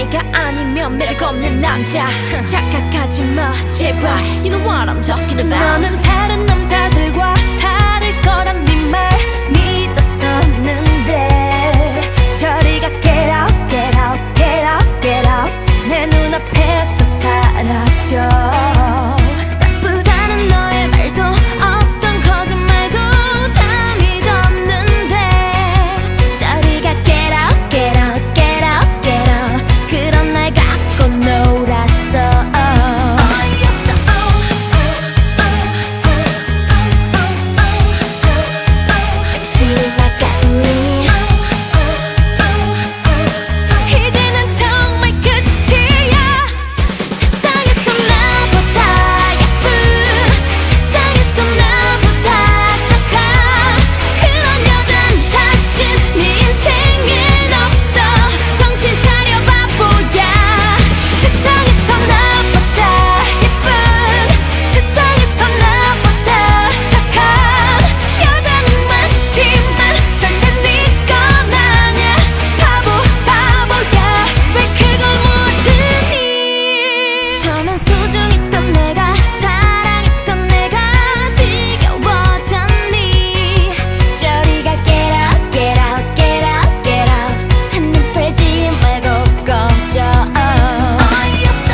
내가 아니면 매력 없는 남자 착각하지 마 제발. You know what I'm talking about. 너는 다른 남자들과 다를 거란 네 말 믿었었는데 저리 가 get out get out get out get out 내 눈앞에서 사라져. 바쁘다는 너의 말도 어떤 거짓말도 다 믿었는데 저리 가 get out get out get out get out 그런 날 갖고 놀았어. 정신이 나갔니. 이제는 정말 끝이야. 세상에서 나보다 예쁜 세상에서 나보다 착한 그런 여잔 다신 네 인생엔 없어. 정신 차려 바보야. 세상에서 나보다 예쁜 세상에서 나보다 착한 여자는 많지만 절대 네 건 아냐. 바보 바보야 왜 그걸 모르니. 처음엔 소중했던 내가 사랑했던 내가 지겨워졌니. 저리 가 get out get out get out get out 한눈 팔지 말고 꺼져. 어이없어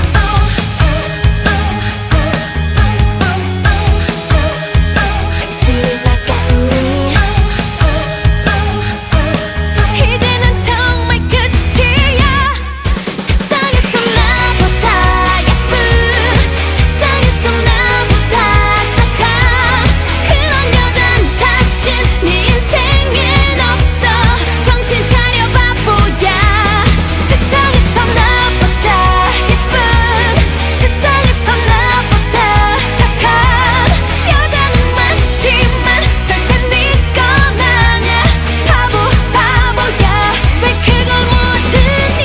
정신이 나갔니. 이제는 정말 끝이야. 세상에서 나보다 예쁜 세상에서 나보다 착한 그런 여잔 다신 네 인생엔 없어. 정신 차려 바보야. 세상에서 나보다 예쁜 세상에서 나보다 착한 여자는 많지만 절대 네 건 아냐. 바보 바보야 왜 그걸 모르니.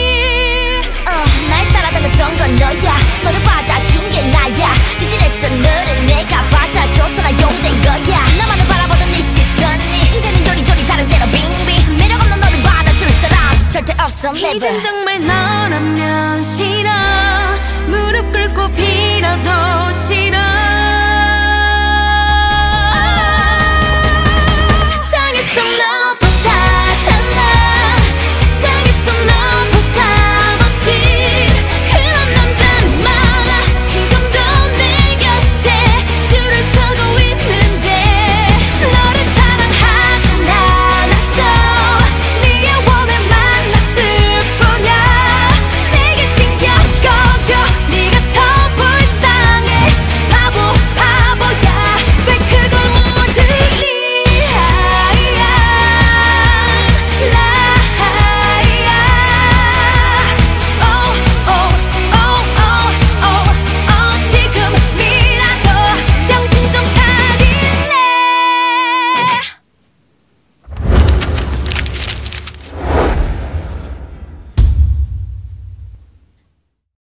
날 따라다녔던 건 너야. 너를 받아준 게 나야. 지질했던 너를 내가 받아줘서 나 용된 거야. 나만을 바라보던 네 시선이 이제는 요리조리 다른 데로 빙빙 매력 없는 너를 받아줄 사람 절대 없어 never. 이젠 정말